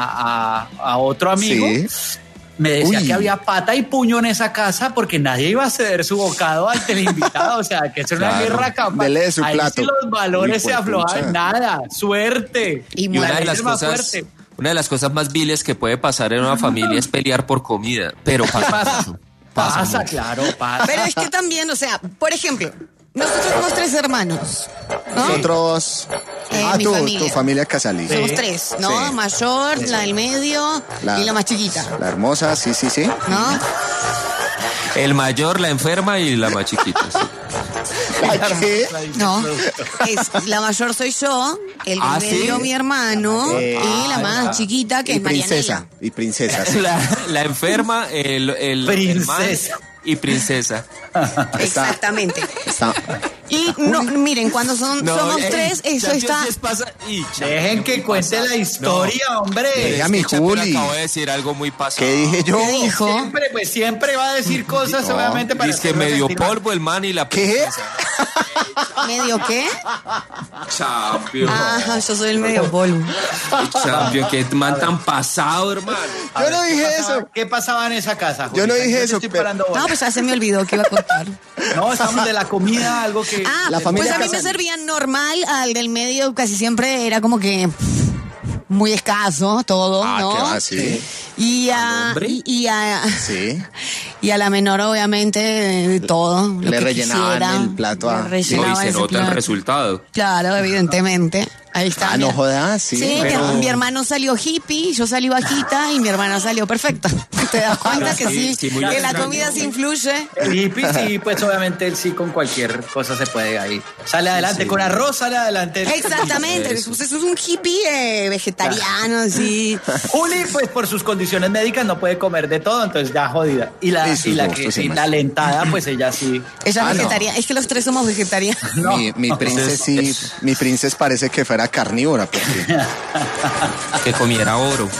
a, a- a otro amigo, Sí. me decía Uy. que había pata y puño en esa casa porque nadie iba a ceder su bocado ante el invitado. O sea, que es una Claro. guerra campal. Dele de su Ahí plato. sí los valores Uy, se aflojan. juepucha. Nada, suerte. Y Y una La de las ley es más cosas, fuerte. una de las cosas más viles que puede pasar en una familia es pelear por comida. Pero pasa pasa? mucho. Pasa, Pasa, mucho. claro, pasa. Pero es que también, o sea, por ejemplo, nosotros somos tres hermanos, ¿no? Nosotros. Eh, ah, mi tú, familia. tu familia Casalí. Somos tres, ¿no? Sí. Mayor, la del medio La- y la más chiquita, La hermosa, sí, sí, sí. ¿no? El mayor, la enferma y la más chiquita. Sí. ¿La qué? No, es, la mayor soy yo, el del ¿Ah, medio sí? mi hermano Eh, y la más chiquita que Y es princesa. Marianela. Y princesa. sí. La, la enferma, el, el Princesa. el man y princesa. Exactamente. Está- Y no, miren, cuando son, No, somos ey, tres, eso Champions está... diez pasa y Dejen que cuente la historia, hombre. Deja a mi Juli. Acabo de decir algo muy pasado. ¿Qué dije yo? ¿Qué dijo? Siempre, pues siempre va a decir cosas, No, obviamente, para Dice que hacerlo medio sentir mal. polvo el man y la ¿Qué? princesa. ¿Medio qué? Champion. Ajá, yo soy el medio polvo. Champion, que man tan pasado, hermano. Yo no dije eso. ¿Qué pasaba en esa casa? Yo no Julieta? dije te eso, Estoy pero- parando bola. No, pues ya se me olvidó que iba a contar. No, estamos de la comida, algo que... Ah, La pues familia a mí me Casal. servían normal, al del medio casi siempre era como que muy escaso todo, Ah, ¿no? ¿qué va? Sí. Y a, hombre? y, y a Sí. y a la menor obviamente de todo. lo Le que rellenaban quisiera. el plato a- Le rellenaba No, y se ese nota el plato. resultado. Claro, evidentemente. Ahí está. Ah, no mira. jodas, sí. Sí, pero- mi, mi hermano salió hippie, yo salí bajita y mi hermana salió perfecta. ¿Te das cuenta que sí? Sí, sí, muy que la bien. comida sí influye. El hippie sí, pues obviamente él sí con cualquier cosa se puede ahí. Sale adelante, con arroz sale adelante. Exactamente, Eso. eso es un hippie eh, vegetariano, así. Juli, pues por sus condiciones médicas no puede comer de todo, entonces ya jodida. Y la, Y sus y la, gustos que, y y más. la lentada, pues ella sí. Ella Ah, es no. vegetariana. Es que los tres somos vegetarianos. Mi, mi princesa sí, mi princesa parece que fuera carnívora. Porque... Que comiera oro.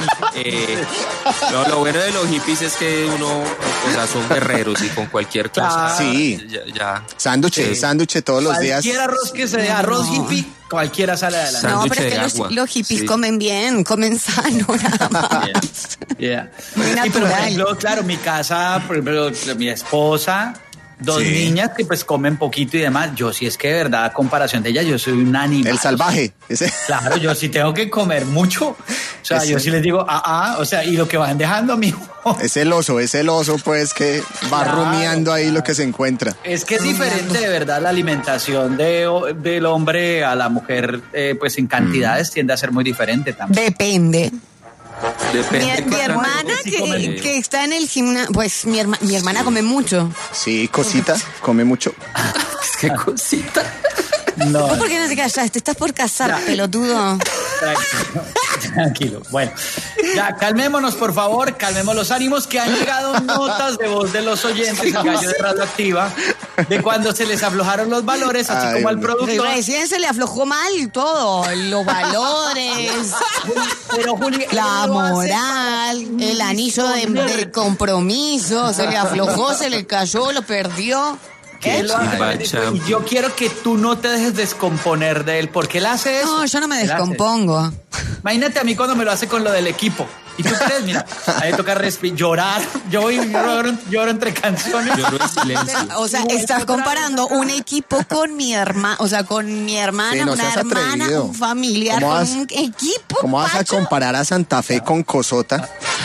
Eh, no, lo bueno de los hippies es que uno, o sea, son guerreros y con cualquier cosa. Claro. Sí. Ya, ya. Sándwiches, Sí. sándwiches todos los días. Cualquier arroz que se dé, arroz No. hippie, cualquiera sale adelante. No, Sándwich pero es de que los, agua. los hippies Sí. comen bien, comen sano nada más. Yeah. Muy Y pero, por natural. ejemplo, claro, mi casa, por ejemplo, mi esposa, dos Sí. niñas que pues comen poquito y demás. Yo sí es que de verdad, a comparación de ella, yo soy un animal. El salvaje. Ese. Claro, yo sí tengo que comer mucho. O sea, Ese- yo sí les digo, ah, ah, o sea, y lo que van dejando, mijo. Es el oso, es el oso, pues, que va Claro, rumiando ahí lo que se encuentra. Es que es diferente de verdad la alimentación de, del hombre a la mujer, eh, pues en cantidades tiende a ser muy diferente también. Depende. Depende. Mi, mi hermana Sí come que, mucho. que está en el gimnasio, pues mi, herma- mi hermana come mucho. Sí, cosita, come mucho. Qué cosita. No, ¿Vos por qué no te callas? Te estás por casar, Ya. pelotudo. tranquilo, tranquilo. Bueno, ya calmémonos, por favor, calmemos los ánimos, que han llegado notas de voz de los oyentes en Gallo de Radioactiva de cuando se les aflojaron los valores, así Ay, como al Dios. productor. Recién se le aflojó mal todo, los valores, Pero Juli, la él lo hace moral, el anillo de, de compromiso, se le aflojó, se le cayó, lo perdió. Él lo hace chimba, con- champ. y yo quiero que tú no te dejes descomponer de él, porque él hace eso. No, yo no me Él hace descompongo. eso. Imagínate a mí cuando me lo hace con lo del equipo. ¿Y tú crees? Mira, a mí me toca respi- llorar. Yo voy y lloro, lloro entre canciones. Lloro en silencio. O sea, estás comparando un equipo con mi hermana, o sea, con mi hermana, Sí, no una seas hermana, atrevido. un familiar, ¿Cómo con vas- un equipo. ¿Cómo vas a Pacho? comparar a Santa Fe con Cosota?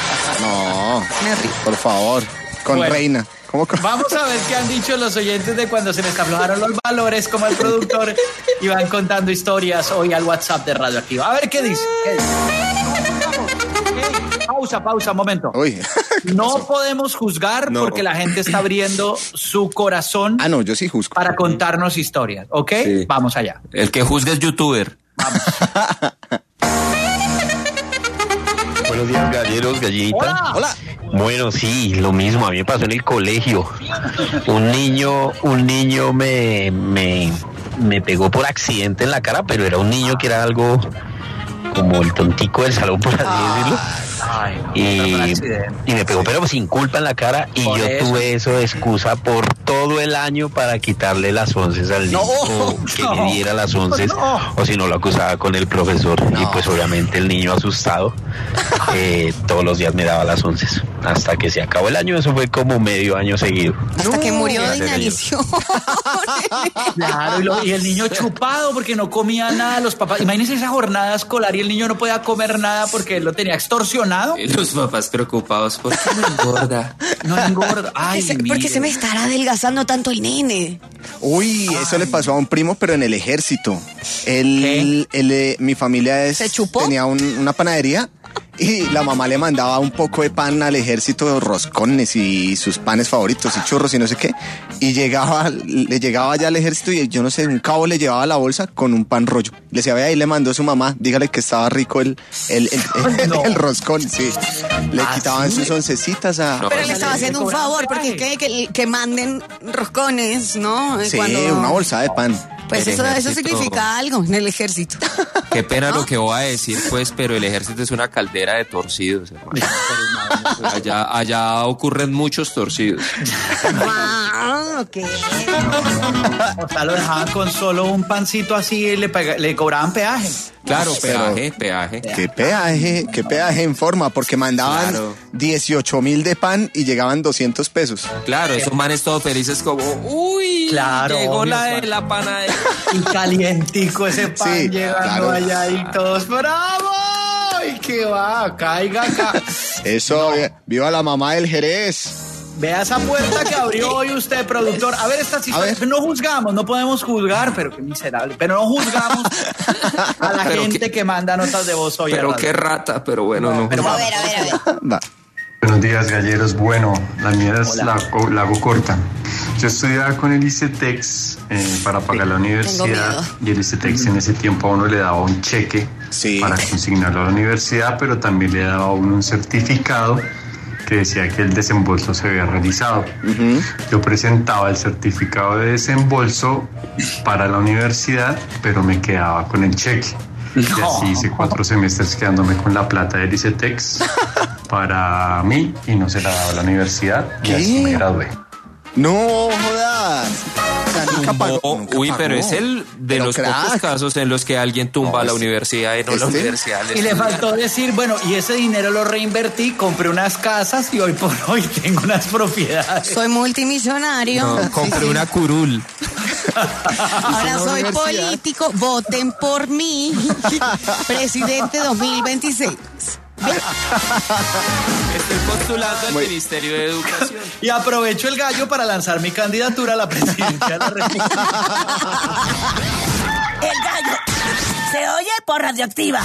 No, Me río. por favor, con Bueno. Reina. ¿Cómo co- Vamos a ver qué han dicho los oyentes de cuando se les aflojaron los valores como el productor y van contando historias hoy al WhatsApp de Radioactiva. A ver qué dice. ¿Qué dice? Pausa, pausa, un momento. Uy. No podemos juzgar No. porque la gente está abriendo su corazón Ah, no, yo sí juzgo. para contarnos historias, ¿ok? Sí. Vamos allá. El que juzga es youtuber. Buenos días, galleros, gallinitas. Hola. Hola. Bueno, sí, lo mismo. A mí me pasó en el colegio. Un niño, un niño me, me, me pegó por accidente en la cara, pero era un niño que era algo como el tontico del salón, por así decirlo. Ay, no, Y, fue un accidente. y me pegó, pero sin culpa en la cara. Y Por yo eso. tuve eso de excusa por todo el año para quitarle las once al niño. No, o que no, le diera las once. no. O si no, lo acusaba con el profesor. Y pues obviamente el niño asustado eh, todos los días me daba las once. hasta que se acabó el año, eso fue como medio año seguido. Hasta que murió de Hacer ello. inanición. Claro, y, lo- y el niño chupado porque no comía nada, los papás. Imagínense esa jornada escolar y el niño no podía comer nada porque él lo tenía extorsionado. Y los papás preocupados, ¿por qué no engorda? No engorda. Ay, Porque se- porque mire. se me estará adelgazando tanto el nene. Uy, eso le pasó a un primo, pero en el ejército. Él, él, eh, mi familia es, ¿Se chupó? tenía un- una panadería y la mamá le mandaba un poco de pan al ejército, roscones y sus panes favoritos y churros y no sé qué. Y llegaba, le llegaba allá al ejército y yo no sé, un cabo le llevaba la bolsa con un pan rollo. Le decía, vea, ahí le mandó su mamá, dígale que estaba rico el, el, el, el- No. el roscón, sí. Le ¿Ah, quitaban sí? sus oncecitas a... No. Pero le pues, estaba le haciendo un cobraban favor, porque peaje. que, que, que manden roscones, ¿no? Sí, Cuando- una bolsa de pan. Pues El eso, eso ejército. significa algo en el ejército. Qué pena ¿No? lo que voy a decir, pues, pero el ejército es una caldera de torcidos, hermano. Allá, allá ocurren muchos torcidos. Ah, ok. O sea, lo dejaban con solo un pancito así y le, pega- le cobraban peaje. Claro, Pero- peaje, peaje. Qué peaje, qué peaje en forma, porque mandaban Claro. dieciocho mil de pan y llegaban doscientos pesos. Claro, esos manes todos felices como, uy, Claro, llegó obvio, la de Juan. la panadera. Y calientico ese pan Sí, llegando claro. allá y todos, ¡bravo! Y que va, caiga acá. Eso, eh, viva la mamá del Jerez. Vea esa puerta que abrió hoy usted, productor. A ver, estas historias. ver. No juzgamos, no podemos juzgar, pero qué miserable. Pero no juzgamos a la Pero gente qué- que manda notas de voz hoy. a Pero radio. qué rata, pero bueno, no. Pero A ver, a ver, a ver. Va. Buenos días, galleros. Bueno, la mía es la, la hago corta. Yo estudiaba con el ICETEX eh, para pagar la universidad miedo. y el ICETEX en ese tiempo a uno le daba un cheque Sí. para consignarlo a la universidad, pero también le daba a uno un certificado que decía que el desembolso se había realizado. Yo presentaba el certificado de desembolso para la universidad, pero me quedaba con el cheque. Y así hice cuatro semestres quedándome con la plata del ICETEX para mí y no se la daba a la universidad y ¿Qué? así me gradué. No jodas. O sea, nunca pagó, Oh, nunca uy, pagó. pero es el de Pero los crack. pocos casos en los que alguien tumba No, la este- universidad y no la este- universidad. Y le faltó decir, bueno, y ese dinero lo reinvertí, compré unas casas y hoy por hoy tengo unas propiedades. Soy multimillonario. No, Sí, compré sí. una curul. Ahora soy universidad. político, voten por mí. Presidente dos mil veintiséis. Estoy postulando al Muy- Ministerio de Educación. Y aprovecho el gallo para lanzar mi candidatura a la presidencia de la República. El gallo se oye por radioactiva.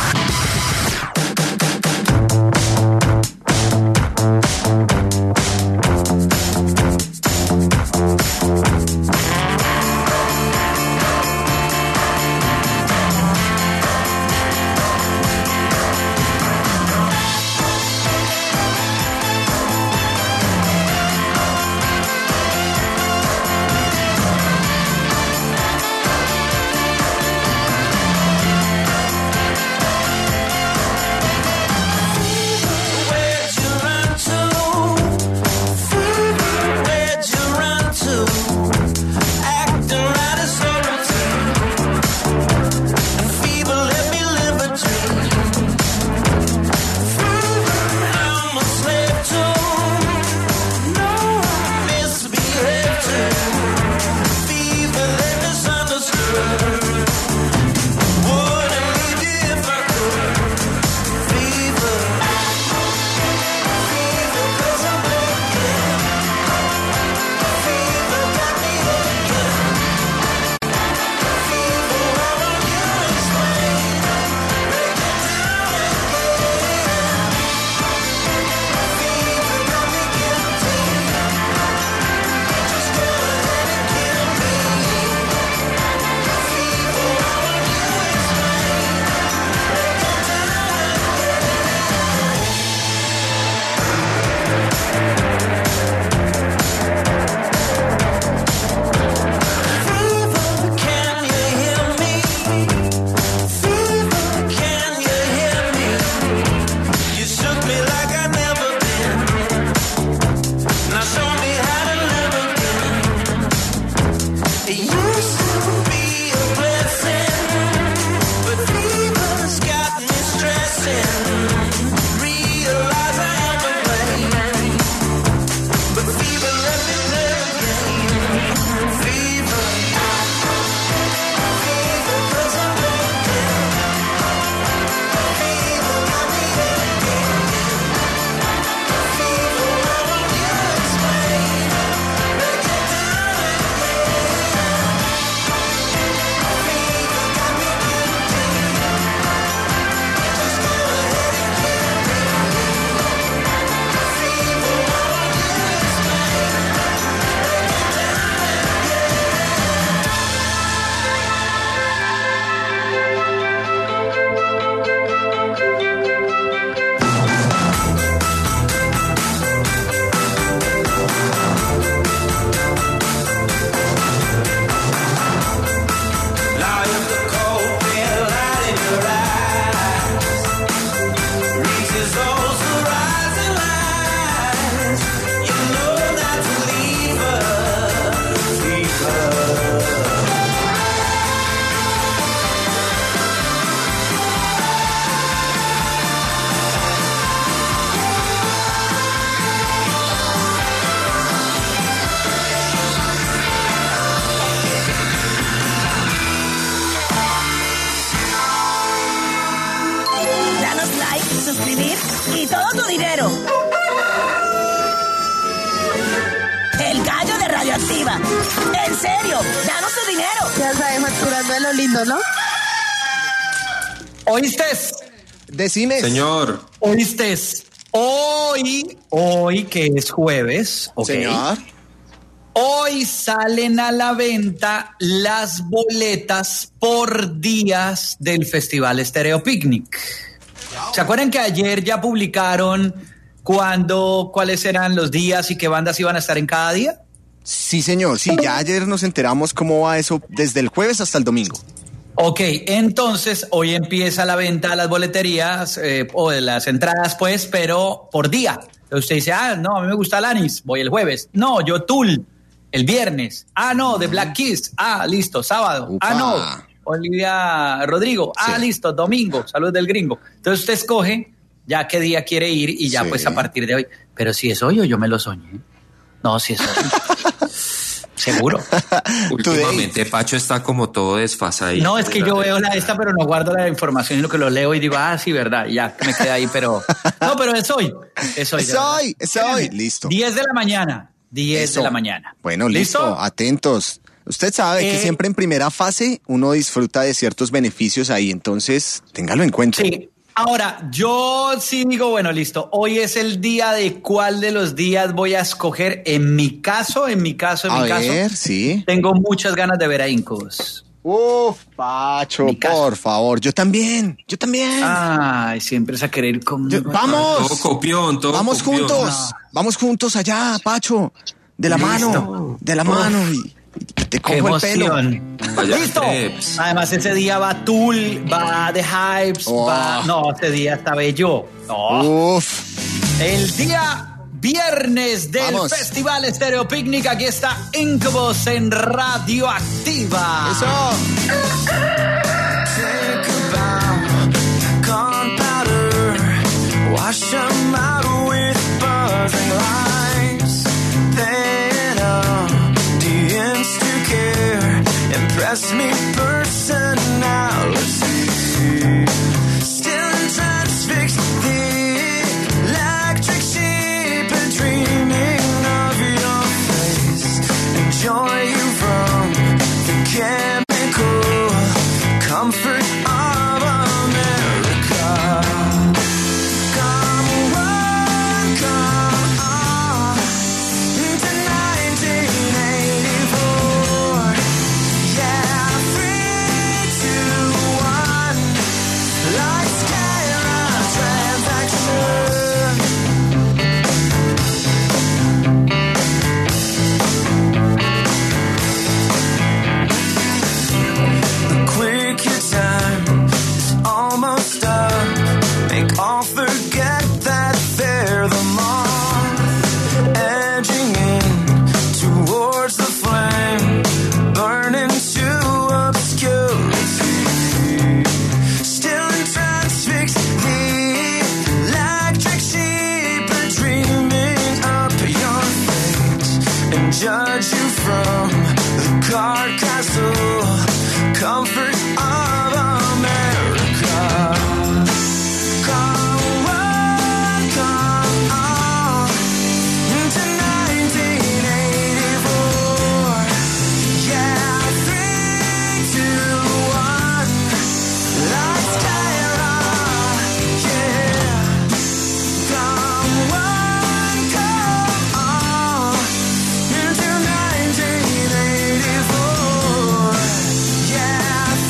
serio, danos tu dinero. Ya sabes, facturando de lo lindo, ¿no? ¿Oíste? Decime. Señor. ¿Oíste? Hoy, hoy que es jueves, ¿ok? Señor. Hoy salen a la venta las boletas por días del Festival Estéreo Picnic. ¿Se acuerdan que ayer ya publicaron cuándo, cuáles eran los días y qué bandas iban a estar en cada día? Sí, señor. Sí, ya ayer nos enteramos cómo va eso desde el jueves hasta el domingo. Ok, entonces hoy empieza la venta de las boleterías eh, o de las entradas, pues, pero por día. Entonces usted dice, ah, no, a mí me gusta Alanis, voy el jueves. No, yo Tool, el viernes. Ah, no, The Black Keys. Ah, listo, sábado. Upa. Ah, no, Olivia Rodrigo. Ah, Sí. listo, domingo, salud del gringo. Entonces usted escoge ya qué día quiere ir y ya Sí. pues a partir de hoy. Pero si es hoy o yo me lo soñé. No, si es hoy. Seguro. Últimamente Pacho está como todo desfasado. No, es que yo veo la esta, pero no guardo la información, sino que lo leo y digo, ah, sí, verdad, y ya me queda ahí, pero... No, pero es hoy. Es hoy. Es de verdad. hoy, es hoy. Listo. diez de la mañana. diez Eso. de la mañana. Bueno, listo. Atentos. Usted sabe que Eh, siempre en primera fase uno disfruta de ciertos beneficios ahí, entonces téngalo en cuenta. Sí. Ahora, yo sí digo, bueno, listo, hoy es el día de cuál de los días voy a escoger. En mi caso, en mi caso, en A mi ver, caso, sí. tengo muchas ganas de ver a Incubus. Uf, Pacho, por favor, yo también, yo también. Ay, siempre es a querer conmigo. Yo- vamos. Todo copión, todo Vamos copión. juntos, vamos juntos allá, Pacho, de la Listo. mano, de la Uf. mano y, y te ¡Qué cojo el pelo. emoción! Vaya ¡Listo! crepes. Además, ese día va Tool, va The Hypes, Oh. va... No, ese día está bello. No. Uf, El día viernes del Vamos. Festival Estéreo Picnic. Aquí está Incubus en Radioactiva. eso. Think about gunpowder, wash 'em out with buzzing lights. Then up the Instacare, impress me personality. Still transfixed the electric sheep and dreaming of your face. Enjoy you from the chemical comfort of America. Come on, come on to nineteen eighty-four. Yeah, three, two, one. Lights, camera, transaction. Quick, your time is almost up. Make all forget that they're the moth, edging in towards the flame, burning to obscurity. Still transfixed, the electric sheep are dreaming up your fate and judge you from the card castle comfort of America. Come on, come on to nineteen eighty-four. Yeah, three, two, one. Lights, camera, yeah. Come on, come on into nineteen eighty-four. Yeah,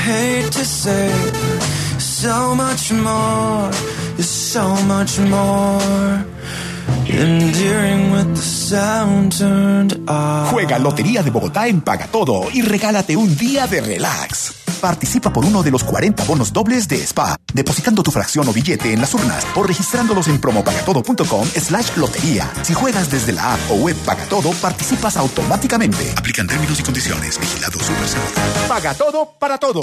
hate to say so much more, is so much more endearing with the sound turned off. Juega Lotería de Bogotá en Paga Todo y regálate un día de relax. Participa por uno de los cuarenta bonos dobles de Spa, depositando tu fracción o billete en las urnas o registrándolos en promopagatodo.com slash lotería. Si juegas desde la app o web Paga Todo, participas automáticamente. Aplican términos y condiciones. Vigilado Supersalud. Paga todo para todo.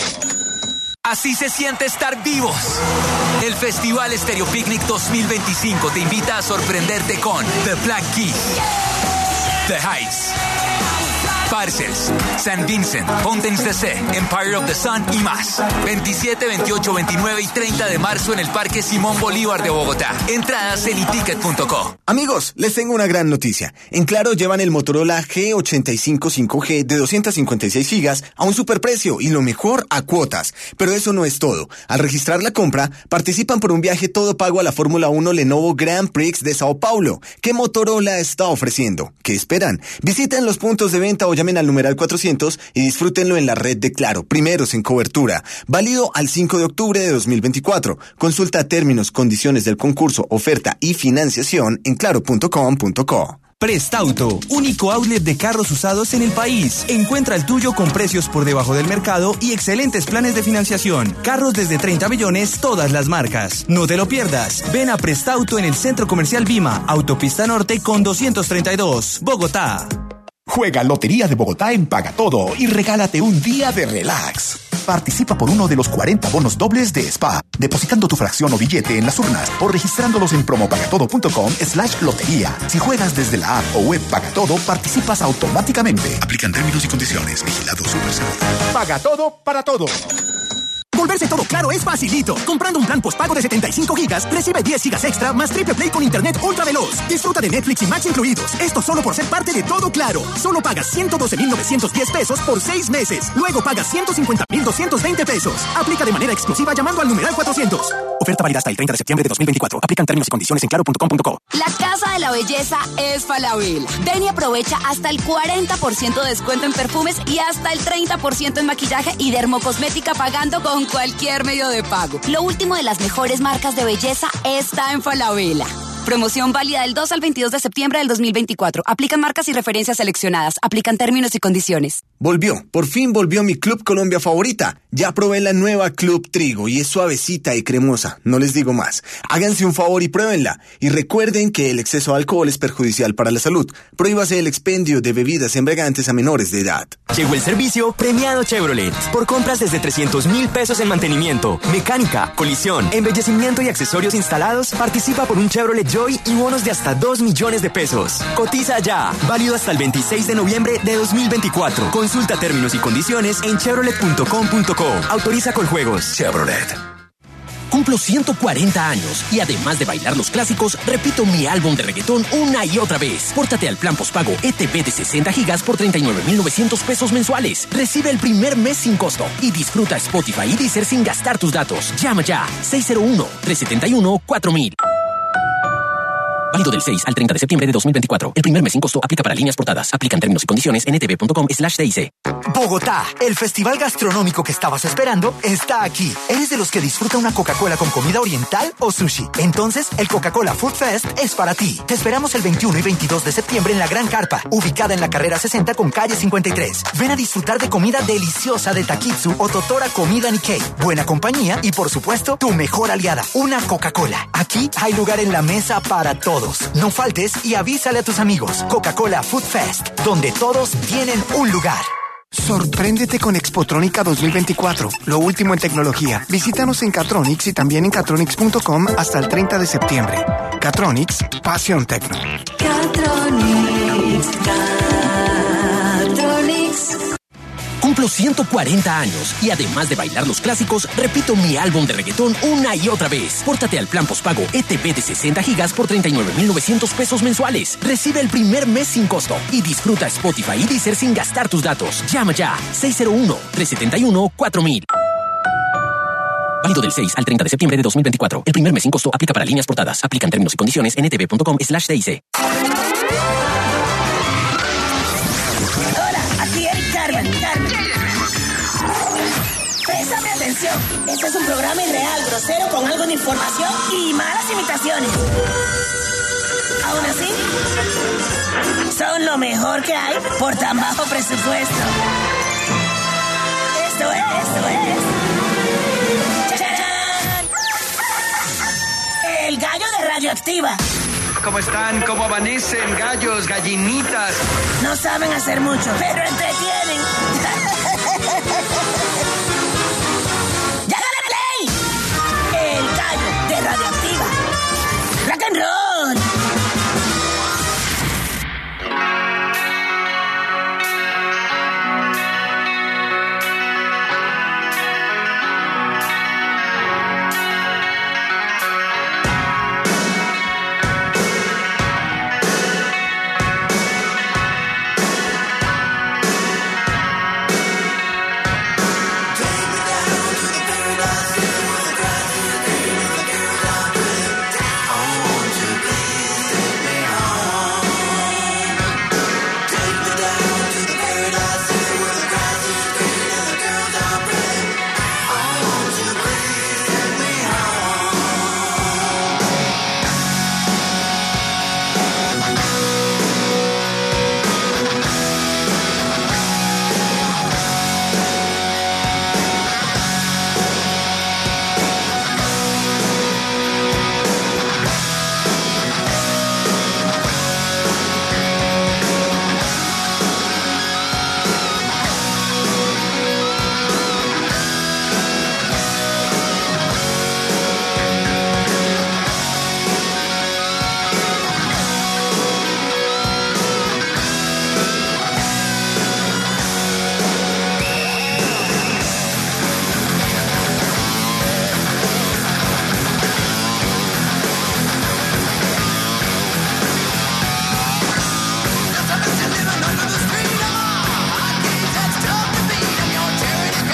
Así se siente estar vivos. El Festival Estéreo Picnic dos mil veinticinco te invita a sorprenderte con The Black Keys, The Heights, Parcels, Saint Vincent, Fountains D C, Empire of the Sun y más. veintisiete, veintiocho, veintinueve y treinta de marzo en el Parque Simón Bolívar de Bogotá. Entradas en iticket punto co. Amigos, les tengo una gran noticia. En Claro llevan el Motorola G ochenta y cinco cinco G de doscientos cincuenta y seis gigas a un superprecio y lo mejor a cuotas. Pero eso no es todo. Al registrar la compra, participan por un viaje todo pago a la Fórmula uno Lenovo Grand Prix de Sao Paulo. ¿Qué Motorola está ofreciendo? ¿Qué esperan? Visiten los puntos de venta o llamen al numeral cuatrocientos y disfrútenlo en la red de Claro, primeros en cobertura. Válido al cinco de octubre de dos mil veinticuatro. Consulta términos, condiciones del concurso, oferta y financiación en claro punto com punto co. Prestauto, único outlet de carros usados en el país. Encuentra el tuyo con precios por debajo del mercado y excelentes planes de financiación. Carros desde treinta millones, todas las marcas. No te lo pierdas. Ven a Prestauto en el Centro Comercial Vima, Autopista Norte con doscientos treinta y dos, Bogotá. Juega Lotería de Bogotá en Paga Todo y regálate un día de relax. Participa por uno de los cuarenta bonos dobles de Spa, depositando tu fracción o billete en las urnas o registrándolos en promopagatodo.com slash lotería. Si juegas desde la app o web Paga Todo, participas automáticamente. Aplican términos y condiciones. Vigilado Supersalud. Paga todo para todo. Volverse todo claro es facilito. Comprando un plan postpago de setenta y cinco gigas, recibe diez gigas extra más triple play con internet ultra veloz. Disfruta de Netflix y Max incluidos. Esto solo por ser parte de Todo Claro. Solo pagas ciento doce mil novecientos diez pesos por seis meses. Luego pagas ciento cincuenta mil doscientos veinte pesos. Aplica de manera exclusiva llamando al numeral cuatrocientos. Oferta válida hasta el treinta de septiembre de dos mil veinticuatro. Aplican términos y condiciones en claro punto com punto co. La Casa de la Belleza es Falabella. Ven y aprovecha hasta el cuarenta por ciento de descuento en perfumes y hasta el treinta por ciento en maquillaje y dermocosmética pagando con cualquier medio de pago. Lo último de las mejores marcas de belleza está en Falabella. Promoción válida del dos al veintidós de septiembre del dos mil veinticuatro. Aplican marcas y referencias seleccionadas. Aplican términos y condiciones. Volvió, por fin volvió mi Club Colombia favorita. Ya probé la nueva Club Trigo y es suavecita y cremosa. No les digo más. Háganse un favor y pruébenla. Y recuerden que el exceso de alcohol es perjudicial para la salud. Prohíbase el expendio de bebidas embriagantes a menores de edad. Llegó el servicio premiado Chevrolet. Por compras desde trescientos mil pesos en mantenimiento, mecánica, colisión, embellecimiento y accesorios instalados, participa por un Chevrolet Joy y bonos de hasta dos millones de pesos. Cotiza ya. Válido hasta el veintiséis de noviembre de dos mil veinticuatro. Consulta términos y condiciones en chevrolet punto com punto co. Autoriza con juegos. Chevrolet. Cumplo ciento cuarenta años y además de bailar los clásicos, repito mi álbum de reggaetón una y otra vez. Pórtate al plan postpago E T V de sesenta gigas por treinta y nueve mil novecientos pesos mensuales. Recibe el primer mes sin costo y disfruta Spotify y Deezer sin gastar tus datos. Llama ya seis cero uno, tres siete uno, cuatro mil. Válido del seis al treinta de septiembre de dos mil veinticuatro. El primer mes sin costo aplica para líneas portadas. Aplican términos y condiciones en e t v punto com slash t i c. Bogotá, el festival gastronómico que estabas esperando está aquí. ¿Eres de los que disfruta una Coca-Cola con comida oriental o sushi? Entonces, el Coca-Cola Food Fest es para ti. Te esperamos el veintiuno y veintidós de septiembre en la Gran Carpa, ubicada en la carrera sesenta con calle cincuenta y tres. Ven a disfrutar de comida deliciosa de Takitsu o Totora Comida Nikkei, buena compañía y, por supuesto, tu mejor aliada, una Coca-Cola. Aquí hay lugar en la mesa para todos. No faltes y avísale a tus amigos. Coca-Cola Food Fest, donde todos tienen un lugar. Sorpréndete con Expotrónica dos mil veinticuatro, lo último en tecnología. Visítanos en Catronics y también en catronics punto com hasta el treinta de septiembre. Catronics, pasión tecno. Catronics, Catronics. Cumplo ciento cuarenta años y además de bailar los clásicos, repito mi álbum de reggaetón una y otra vez. Pórtate al plan postpago E T V de sesenta gigas por treinta y nueve mil novecientos pesos mensuales. Recibe el primer mes sin costo y disfruta Spotify y Deezer sin gastar tus datos. Llama ya seis cero uno, tres siete uno, cuatro mil. Válido del seis al treinta de septiembre de dos mil veinticuatro. El primer mes sin costo aplica para líneas portadas. Aplican términos y condiciones en e t v punto com slash t i c. Hola, aquí Eric Carmen. Carmen. Pésame Atención, este es un programa irreal, grosero, con algo de información y malas imitaciones. Aún así, son lo mejor que hay por tan bajo presupuesto. Esto es, esto es. ¡Chachán! El gallo de Radioactiva. ¿Cómo están? ¿Cómo amanecen? Gallos, gallinitas. No saben hacer mucho, pero entretienen.